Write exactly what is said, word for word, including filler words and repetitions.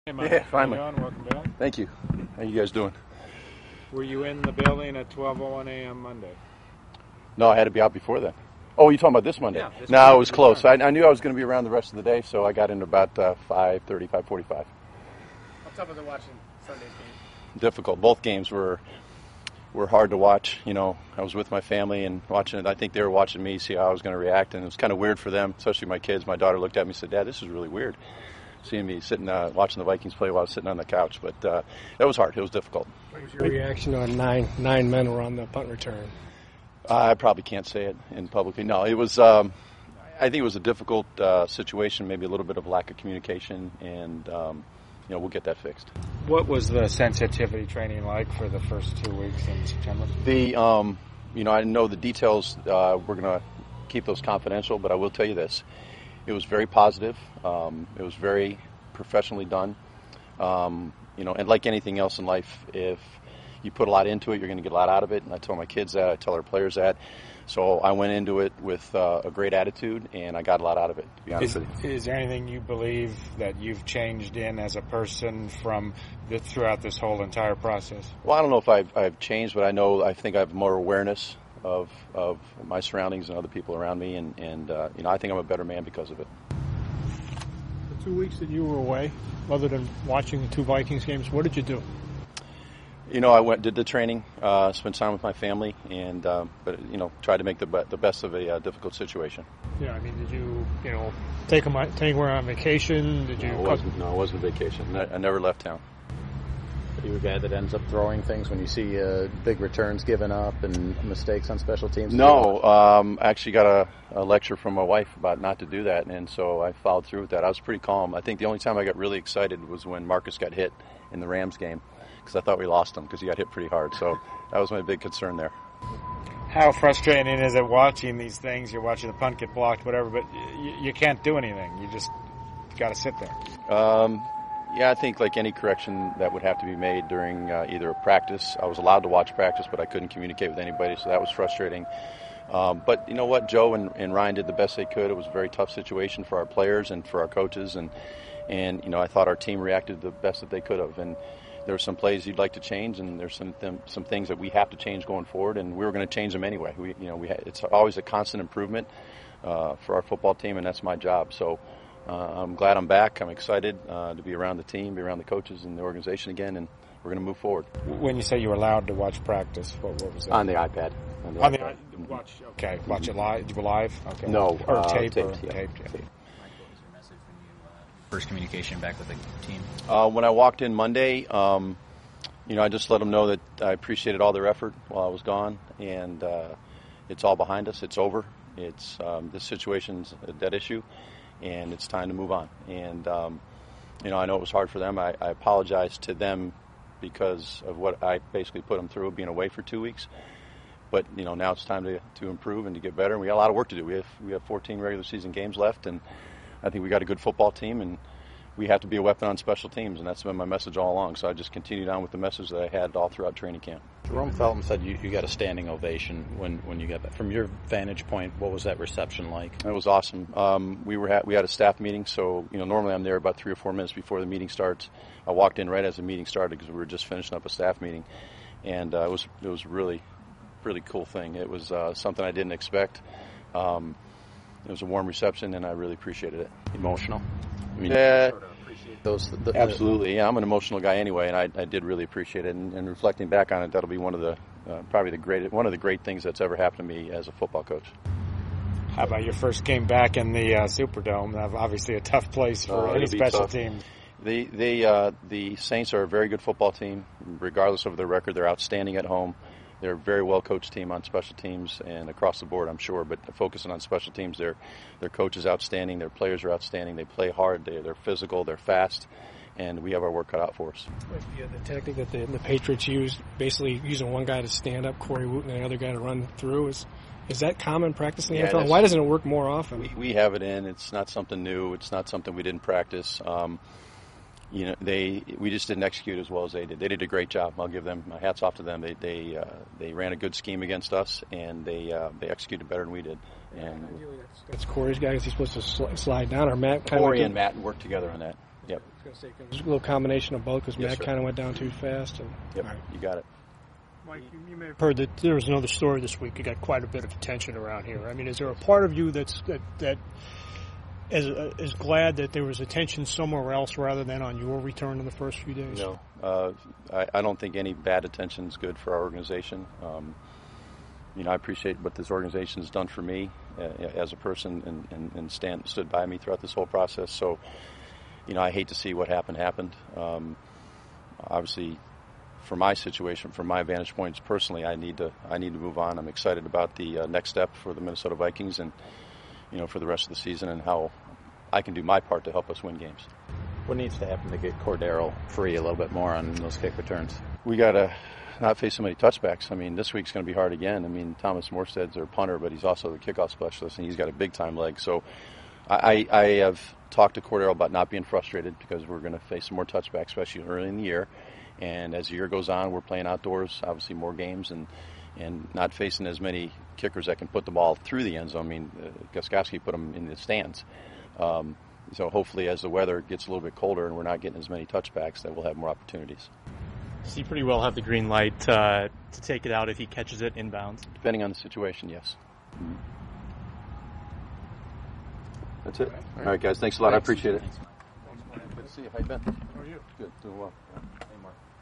Hey, Mike. Yeah, finally. How you doing? Welcome back. Thank you. How you guys doing? Were you in the building at twelve oh one a.m. Monday? No, I had to be out before then. Oh, you talking about this Monday? Yeah, this no, week it was you close. were. I, I knew I was going to be around the rest of the day, so I got in about uh, five thirty, five forty-five. How tough was it watching Sunday's game? Difficult. Both games were were hard to watch. You know, I was with my family and watching it. I think they were watching me, see how I was going to react, and it was kind of weird for them, especially my kids. My daughter looked at me and said, "Dad, this is really weird." Seeing me sitting, uh, watching the Vikings play while I was sitting on the couch, but uh, that was hard. It was difficult. What was your reaction when nine nine men were on the punt return? I probably can't say it in publicly. No, it was. Um, I think it was a difficult uh, situation. Maybe a little bit of lack of communication, and um, you know, we'll get that fixed. What was the sensitivity training like for the first two weeks in September? The, um, you know, I know the details. Uh, we're going to keep those confidential, but I will tell you this: it was very positive. Um, it was very professionally done. Um, you know, and like anything else in life, if you put a lot into it, you're going to get a lot out of it. And I tell my kids that. I tell our players that. So I went into it with uh, a great attitude, and I got a lot out of it, to be honest Is, with you. is there anything you believe that you've changed in as a person from the, throughout this whole entire process? Well, I don't know if I've, I've changed, but I know I think I have more awareness of of my surroundings and other people around me, and, and uh, you know, I think I'm a better man because of it. The two weeks that you were away, other than watching the two Vikings games, what did you do? You know, I went did the training, uh, spent time with my family, and um, but you know, tried to make the be- the best of a uh, difficult situation. Yeah, I mean, did you, you know, take them take anywhere on vacation? Did you? No, it wasn't, no, it wasn't a vacation. I, I never left town. Are you a guy that ends up throwing things when you see uh, big returns given up and mistakes on special teams? No, um, I actually got a, a lecture from my wife about not to do that, and so I followed through with that. I was pretty calm. I think the only time I got really excited was when Marcus got hit in the Rams game, because I thought we lost him because he got hit pretty hard. So that was my big concern there. How frustrating is it watching these things? You're watching the punt get blocked, whatever, but you, you can't do anything. You just got to sit there. Um, yeah, I think like any correction that would have to be made during uh, either a practice. I was allowed to watch practice, but I couldn't communicate with anybody, so that was frustrating. Um, but you know what? Joe and, and Ryan did the best they could. It was a very tough situation for our players and for our coaches, and and you know, I thought our team reacted the best that they could have. And there were some plays you'd like to change, and there's some th- some things that we have to change going forward, and we were going to change them anyway. We, you know, we ha- it's always a constant improvement uh, for our football team, and that's my job. So uh, I'm glad I'm back. I'm excited uh, to be around the team, be around the coaches and the organization again, and we're going to move forward. When you say you were allowed to watch practice, what, what was that? On the iPad. On the On iPad. the watch. Okay, watch it live. You were live. Okay. No, or uh, tape. taped, or yeah. taped. Yeah. Taped. Mike, what was your message when you uh, first communication back with the team? Uh, when I walked in Monday, um, you know, I just let them know that I appreciated all their effort while I was gone, and uh, it's all behind us. It's over. It's um, this situation's a dead issue, and it's time to move on. And um, you know, I know it was hard for them. I, I apologize to them because of what I basically put them through, being away for two weeks. But you know, now it's time to to improve and to get better. And we got a lot of work to do. We have we have fourteen regular season games left, and I think we got a good football team, and we have to be a weapon on special teams, and that's been my message all along. So I just continued on with the message that I had all throughout training camp. Jerome Felton said you, you got a standing ovation when, when you got back. From your vantage point, what was that reception like? It was awesome. Um, we were ha- we had a staff meeting, so you know normally I'm there about three or four minutes before the meeting starts. I walked in right as the meeting started because we were just finishing up a staff meeting, and uh, it was it was really really cool thing. It was uh, something I didn't expect. Um, it was a warm reception, and I really appreciated it. Emotional? I mean, Yeah. sort of appreciate those. The, the, Absolutely, yeah. I'm an emotional guy anyway, and I, I did really appreciate it. And, and reflecting back on it, that'll be one of the uh, probably the great one of the great things that's ever happened to me as a football coach. How about your first game back in the uh, Superdome? That's obviously a tough place for Oh, any it'll be special tough. team. The the uh, the Saints are a very good football team, regardless of their record. They're outstanding at home. They're a very well coached team on special teams and across the board, I'm sure. But focusing on special teams, their their coach is outstanding. Their players are outstanding. They play hard. They, they're physical. They're fast, and we have our work cut out for us. Yeah, the tactic that the, the Patriots used, basically using one guy to stand up, Corey Wooten, and the other guy to run through, is is that common practice in the Yeah, N F L? that's- Why doesn't it work more often? We, we have it in. It's not something new. It's not something we didn't practice. Um, you know, they we just didn't execute as well as they did. They did a great job. I'll give them my hats off to them. They they uh, they ran a good scheme against us, and they uh, they executed better than we did. And That's Corey's guy. Is he supposed to sl- slide down, or Matt? Kind Corey of and Matt worked together on that. Yep. I was going to say, 'cause it was a little combination of both because Yes, Matt sir. kind of went down too fast. And, Yep. all right. You got it. Mike, you, you may have heard that there was another story this week. It got quite a bit of attention around here. I mean, is there a part of you that's that that is uh, is glad that there was attention somewhere else rather than on your return in the first few days? No, uh, I, I don't think any bad attention is good for our organization. Um, you know, I appreciate what this organization has done for me uh, as a person and, and, and stand, stood by me throughout this whole process. So, you know, I hate to see what happened happened. Um, obviously, for my situation, from my vantage points personally, I need to I need to move on. I'm excited about the uh, next step for the Minnesota Vikings and, you know, for the rest of the season and how I can do my part to help us win games. What needs to happen to get Cordero free a little bit more on those kick returns? We got to not face so many touchbacks. I mean, this week's going to be hard again. I mean, Thomas Morstead's our punter, but he's also the kickoff specialist, and he's got a big-time leg. So I, I have talked to Cordero about not being frustrated because we're going to face some more touchbacks, especially early in the year. And as the year goes on, we're playing outdoors, obviously more games, and and not facing as many kickers that can put the ball through the end zone. I mean, uh, Gostkowski put them in the stands. Um, so hopefully as the weather gets a little bit colder and we're not getting as many touchbacks, that we'll have more opportunities. Does he pretty well have the green light uh, to take it out if he catches it inbounds? Depending on the situation, yes. Mm-hmm. That's it. All right, guys. Thanks a lot. I appreciate it. Thanks, Mike. Good to see you. How you been? How are you? Good. Doing well. Hey, Mark.